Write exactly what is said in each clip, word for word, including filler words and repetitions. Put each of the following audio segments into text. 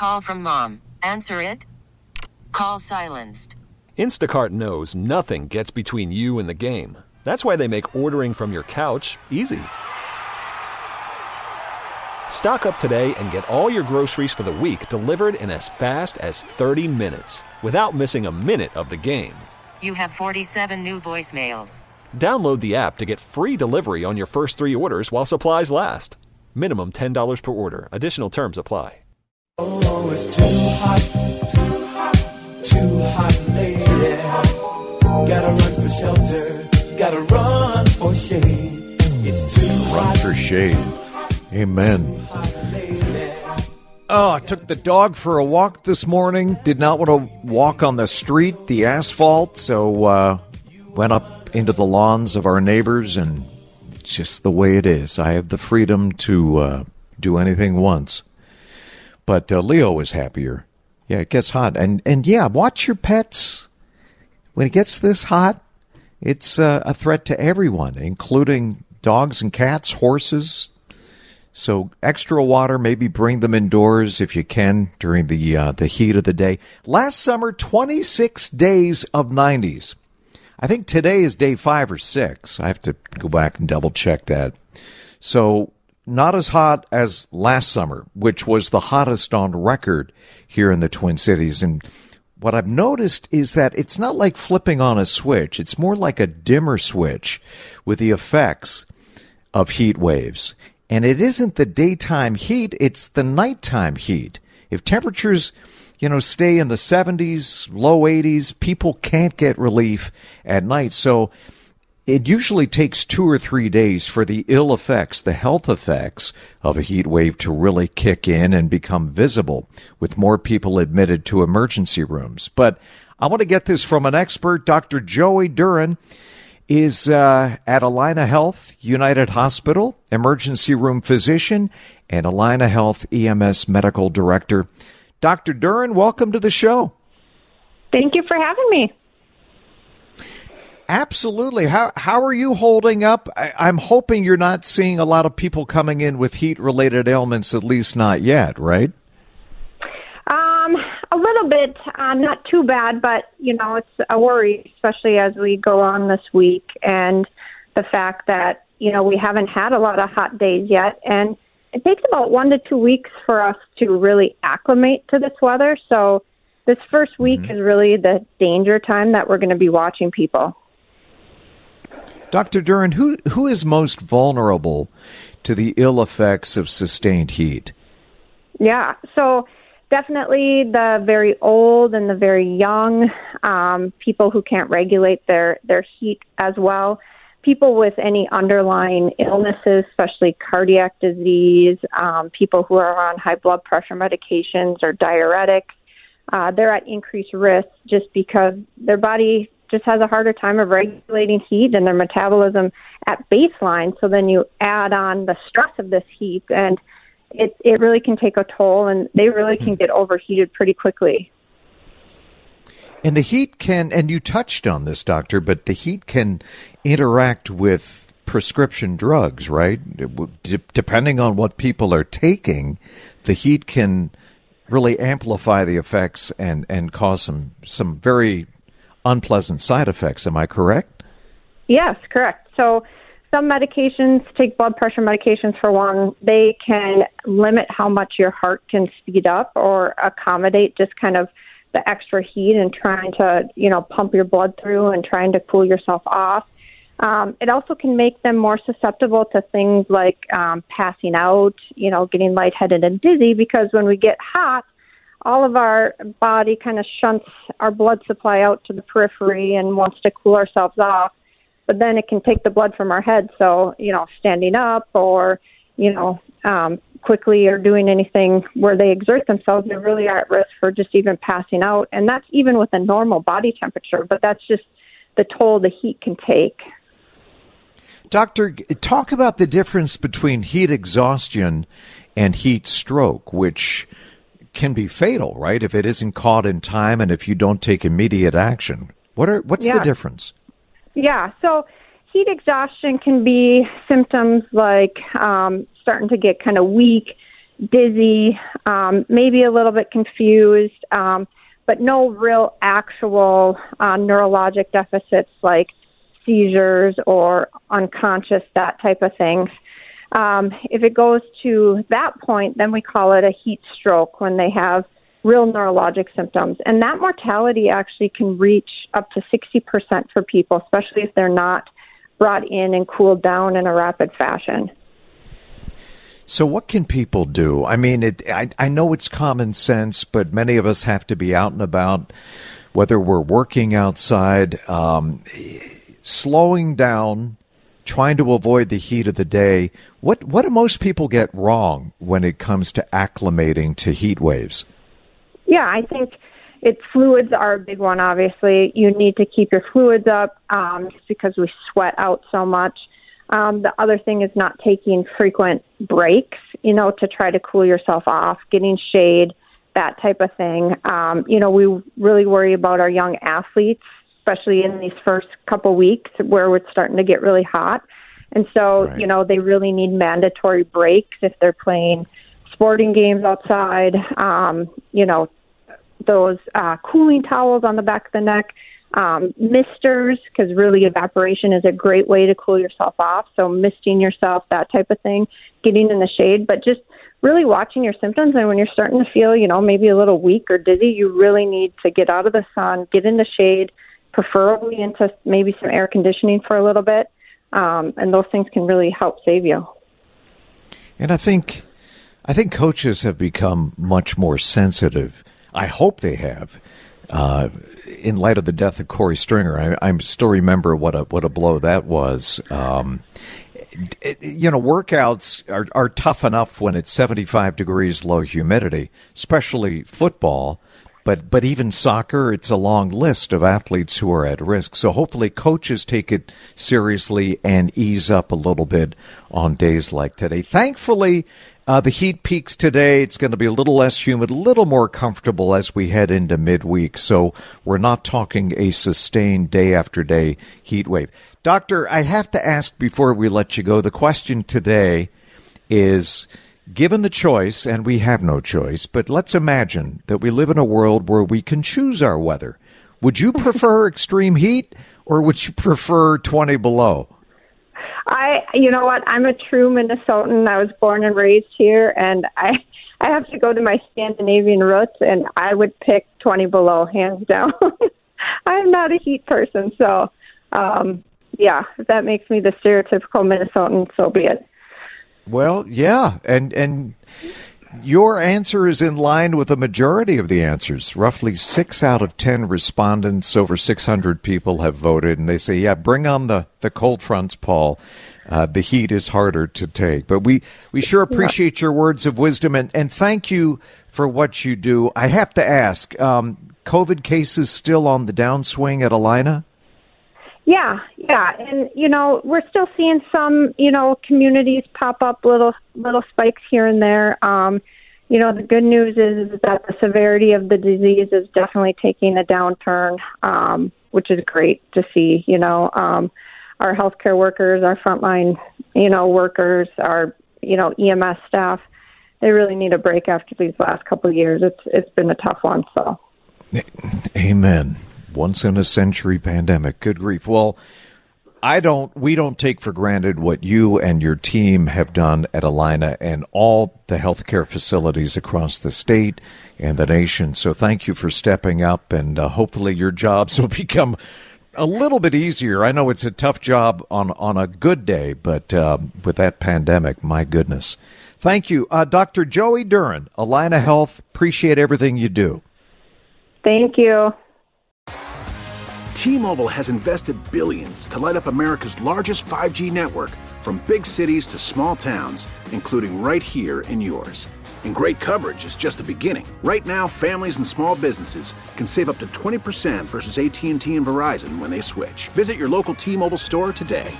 call from mom. Answer it. Call silenced. Instacart knows nothing gets between you and the game. That's why they make ordering from your couch easy. Stock up today and get all your groceries for the week delivered in as fast as thirty minutes without missing a minute of the game. You have forty-seven new voicemails. Download the app to get free delivery on your first three orders while supplies last. Minimum ten dollars per order. Additional terms apply. Oh, it's too hot, too hot, too hot, lady. Gotta run for shelter, gotta run for shade. It's too hot. Run for shade. Amen. Oh, I took the dog for a walk this morning. Did not want to walk on the street, the asphalt, so uh, went up into the lawns of our neighbors, and it's just the way it is. I have the freedom to uh, do anything once. But uh, Leo is happier. Yeah, it gets hot. And, and yeah, watch your pets. When it gets this hot, it's uh, a threat to everyone, including dogs and cats, horses. So extra water, maybe bring them indoors if you can during the uh, the heat of the day. Last summer, twenty-six days of nineties. I think today is day five or six. I have to go back and double check that. So not as hot as last summer, which was the hottest on record here in the Twin Cities. And what I've noticed is that it's not like flipping on a switch. It's more like a dimmer switch with the effects of heat waves. And it isn't the daytime heat, it's the nighttime heat. If temperatures, you know, stay in the seventies, low eighties, people can't get relief at night. So it usually takes two or three days for the ill effects, the health effects of a heat wave to really kick in and become visible, with more people admitted to emergency rooms. But I want to get this from an expert. Doctor Joey Duran is uh, at Allina Health United Hospital, emergency room physician, and Allina Health E M S medical director. Doctor Duran, welcome to the show. Thank you for having me. Absolutely. How how are you holding up? I, I'm hoping you're not seeing a lot of people coming in with heat-related ailments, at least not yet, right? Um, a little bit, uh, not too bad, but, you know, it's a worry, especially as we go on this week, and the fact that, you know, we haven't had a lot of hot days yet, and it takes about one to two weeks for us to really acclimate to this weather. So this first week mm-hmm. is really the danger time that we're going to be watching people. Doctor Duran, who who is most vulnerable to the ill effects of sustained heat? Yeah, so definitely the very old and the very young, um, people who can't regulate their, their heat as well, people with any underlying illnesses, especially cardiac disease, um, people who are on high blood pressure medications or diuretics, uh, they're at increased risk just because their body just has a harder time of regulating heat and their metabolism at baseline. So then you add on the stress of this heat, and it it really can take a toll, and they really can get overheated pretty quickly. And the heat can, and you touched on this, doctor, but the heat can interact with prescription drugs, right? D- depending on what people are taking, the heat can really amplify the effects and, and cause some, some very unpleasant side effects. Am I correct? Yes, correct. So some medications, take blood pressure medications for one, they can limit how much your heart can speed up or accommodate just kind of the extra heat and trying to, you know, pump your blood through and trying to cool yourself off. Um, it also can make them more susceptible to things like um, passing out, you know, getting lightheaded and dizzy, because when we get hot, all of our body kind of shunts our blood supply out to the periphery and wants to cool ourselves off. But then it can take the blood from our head. So, you know, standing up or, you know, um, quickly or doing anything where they exert themselves, they really are at risk for just even passing out. And that's even with a normal body temperature, but that's just the toll the heat can take. Doctor, talk about the difference between heat exhaustion and heat stroke, which can be fatal, right, if it isn't caught in time and if you don't take immediate action. What are what's yeah. the difference? Yeah, so heat exhaustion can be symptoms like um, starting to get kind of weak. dizzy, um, maybe a little bit confused, um, but no real actual uh, neurologic deficits like seizures or unconscious, that type of things. Um, if it goes to that point, then we call it a heat stroke when they have real neurologic symptoms. And that mortality actually can reach up to sixty percent for people, especially if they're not brought in and cooled down in a rapid fashion. So what can people do? I mean, it, I, I know it's common sense, but many of us have to be out and about, whether we're working outside, um, slowing down, trying to avoid the heat of the day. What what do most people get wrong when it comes to acclimating to heat waves? Yeah, I think it's fluids are a big one, obviously. You need to keep your fluids up um, just because we sweat out so much. Um, the other thing is not taking frequent breaks, you know, to try to cool yourself off, getting shade, that type of thing. Um, you know, we really worry about our young athletes, especially in these first couple weeks where it's starting to get really hot. And so, right. you know, they really need mandatory breaks if they're playing sporting games outside, um, you know, those uh, cooling towels on the back of the neck, um, misters, because really evaporation is a great way to cool yourself off. So misting yourself, that type of thing, getting in the shade, but just really watching your symptoms. And when you're starting to feel, you know, maybe a little weak or dizzy, you really need to get out of the sun, get in the shade, preferably into maybe some air conditioning for a little bit. Um, and those things can really help save you. And I think, I think coaches have become much more sensitive. I hope they have. Uh, in light of the death of Corey Stringer, I, I still remember what a what a blow that was. Um, it, you know, workouts are, are tough enough when it's seventy-five degrees, low humidity, especially football. But but even soccer, it's a long list of athletes who are at risk. So hopefully coaches take it seriously and ease up a little bit on days like today. Thankfully, Uh, the heat peaks today. It's going to be a little less humid, a little more comfortable as we head into midweek. So we're not talking a sustained day after day heat wave. Doctor, I have to ask before we let you go, the question today is, given the choice, and we have no choice, but let's imagine that we live in a world where we can choose our weather. Would you prefer extreme heat or would you prefer twenty below? I, you know what, I'm a true Minnesotan. I was born and raised here, and I I have to go to my Scandinavian roots, and I would pick twenty below, hands down. I'm not a heat person, so, um, yeah, if that makes me the stereotypical Minnesotan, so be it. Well, yeah, and and your answer is in line with the majority of the answers. Roughly six out of ten respondents, over six hundred people have voted, and they say, yeah, bring on the, the cold fronts, Paul. Uh, the heat is harder to take. But we, we sure appreciate yeah. your words of wisdom, and, and thank you for what you do. I have to ask, um, COVID cases still on the downswing at Allina? Yeah, yeah, and, you know, we're still seeing some, you know, communities pop up little little spikes here and there. Um, you know, the good news is, is that the severity of the disease is definitely taking a downturn, um, which is great to see. You know, um, our healthcare workers, our frontline, you know, workers, our, you know, E M S staff, they really need a break after these last couple of years. It's It's been a tough one, so. Amen. Once in a century pandemic. Good grief. Well, I don't, we don't take for granted what you and your team have done at Allina and all the healthcare facilities across the state and the nation. So thank you for stepping up, and uh, hopefully your jobs will become a little bit easier. I know it's a tough job on, on a good day, but um, with that pandemic, my goodness. Thank you. Uh, Doctor Joey Duren, Allina Health, appreciate everything you do. Thank you. T-Mobile has invested billions to light up America's largest five G network, from big cities to small towns, including right here in yours. And great coverage is just the beginning. Right now, families and small businesses can save up to twenty percent versus A T and T and Verizon when they switch. Visit your local T-Mobile store today.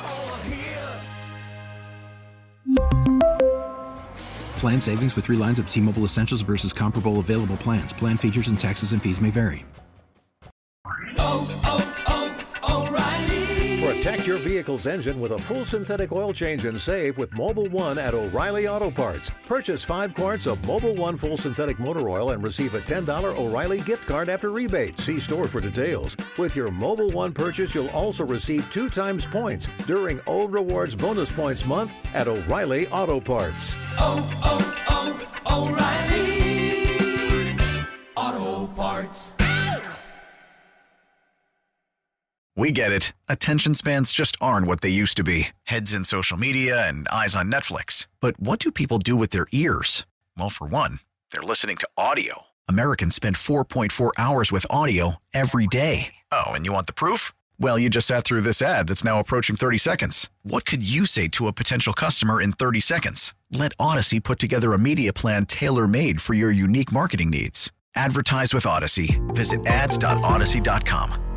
Plan savings with three lines of T-Mobile Essentials versus comparable available plans. Plan features and taxes and fees may vary. Oh, oh, oh, O'Reilly. For a Protect your vehicle's engine with a full synthetic oil change and save with Mobil one at O'Reilly Auto Parts. Purchase five quarts of Mobil one full synthetic motor oil and receive a ten dollars O'Reilly gift card after rebate. See store for details. With your Mobil one purchase, you'll also receive two times points during Old Rewards Bonus Points Month at O'Reilly Auto Parts. Oh, oh, oh, O'Reilly Auto Parts. We get it. Attention spans just aren't what they used to be. Heads in social media and eyes on Netflix. But what do people do with their ears? Well, for one, they're listening to audio. Americans spend four point four hours with audio every day. Oh, and you want the proof? Well, you just sat through this ad that's now approaching thirty seconds. What could you say to a potential customer in thirty seconds? Let Odyssey put together a media plan tailor-made for your unique marketing needs. Advertise with Odyssey. Visit ads dot odyssey dot com.